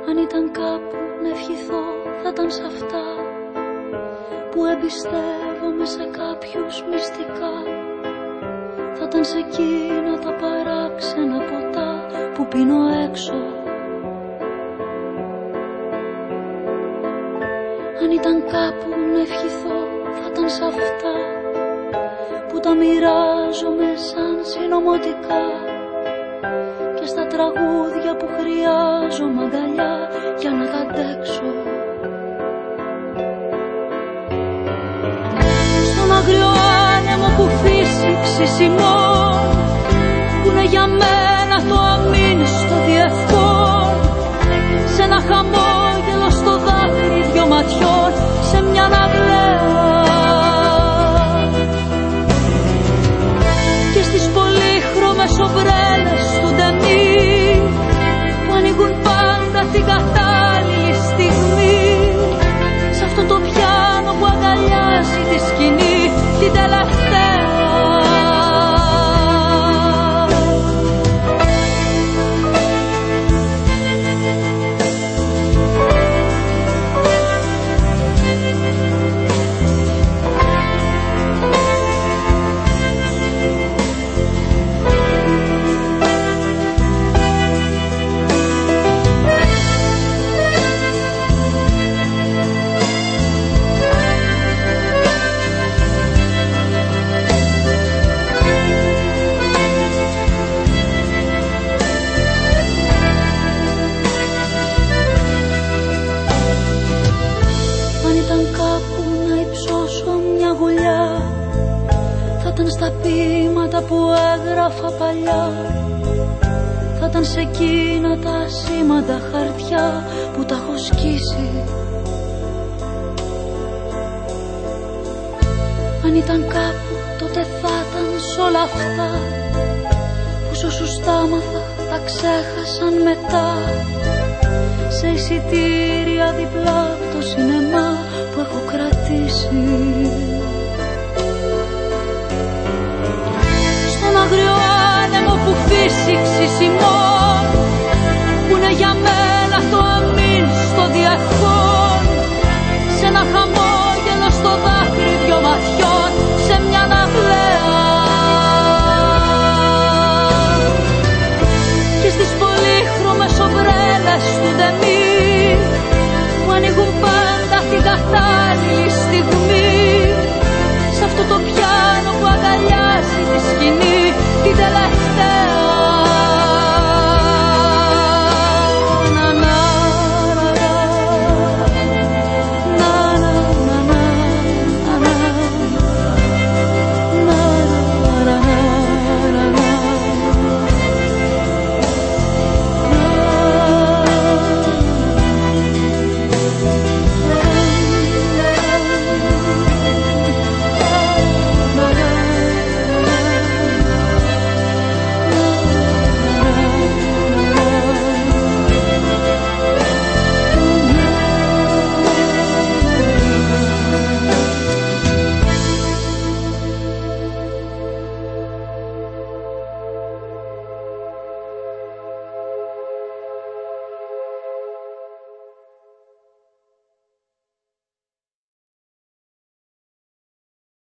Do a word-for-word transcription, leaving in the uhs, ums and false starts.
Αν ήταν κάπου να ευχηθώ θα ήταν σ' αυτά που εμπιστεύομαι σε κάποιους μυστικά. Θα ήταν σε εκείνα τα παράξενα ποτά που πίνω έξω. Αν ήταν κάπου να ευχηθώ θα ήταν σ' αυτά που τα μοιράζομαι σαν συνωμοτικά και στα τραγούδια που χρειάζομαι αγκαλιά για να τα αντέξω. Στον άγριο άνεμο που φύσηξε σημών που είναι για μένα το αμήν στο διευκόν, σε ένα χαμόγελο στο δάκρυ δυο ματιών, σε μια ναυλαία και στις πολύχρωμες ομπρέλες του ντεμί που ανοίγουν πάντα την κατάλληλη στιγμή, σε αυτό το πιάνο που αγκαλιάζει τη σκηνή την τελευταία. Στα ποίηματα που έγραφα παλιά, θα ήταν σε εκείνα τα ασήμαντα χαρτιά που τα έχω σκίσει. Αν ήταν κάπου τότε θα ήταν σ' όλα αυτά που σ' όσους τα άμαθα τα ξέχασαν μετά, σε εισιτήρια διπλά από το σινεμά που έχω κρατήσει. Στον άγριο άνεμο που φύσηξε σημών που είναι για μένα το αμήν στο διευκόν, σε ένα χαμόγελο στο δάκρυ δυο ματιών, σε μια ναυλαία και στις πολύχρωμες ομπρέλες του ντεμί